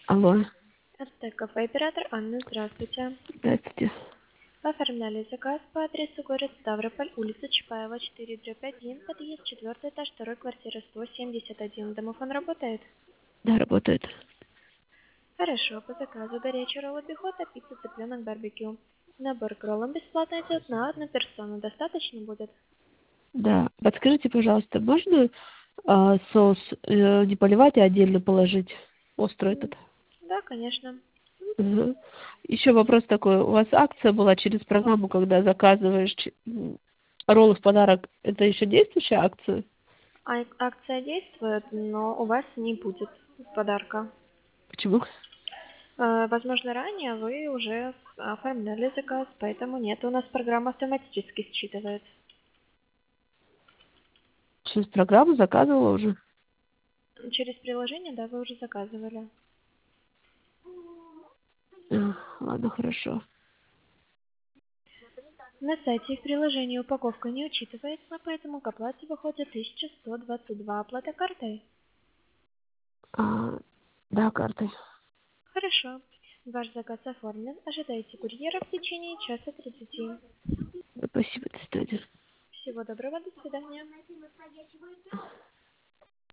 Алло, Это кафе «Оператор» Анна, здравствуйте. здравствуйте. Вы оформляли заказ по адресу город Ставрополь, улица Чапаева, 4/1, подъезд 4 этаж, 2 квартира 171. Домофон работает? Да, работает. Хорошо, по заказу горячий ролл пехота, пицца, цыпленок, барбекю. Набор к роллам бесплатно идет на одну персону. Достаточно будет? Да, подскажите, пожалуйста, можно соус не поливать, а отдельно положить? Острый этот. Да, конечно. Мгм. Еще вопрос такой. У вас акция была через программу, когда заказываешь роллы в подарок. Это еще действующая акция? Акция действует, но у вас не будет подарка. Почему? Возможно, ранее вы уже оформляли заказ, поэтому нет, у нас программа автоматически считывает. Через программу заказывала уже? Через приложение, да, вы уже заказывали. Ладно, хорошо. На сайте и в приложении упаковка не учитывается, поэтому к оплате выходит 1122. Оплата картой? А, да, картой. Хорошо. Ваш заказ оформлен. Ожидайте курьера в течение часа 30. Спасибо, до свидания. Всего доброго, до свидания.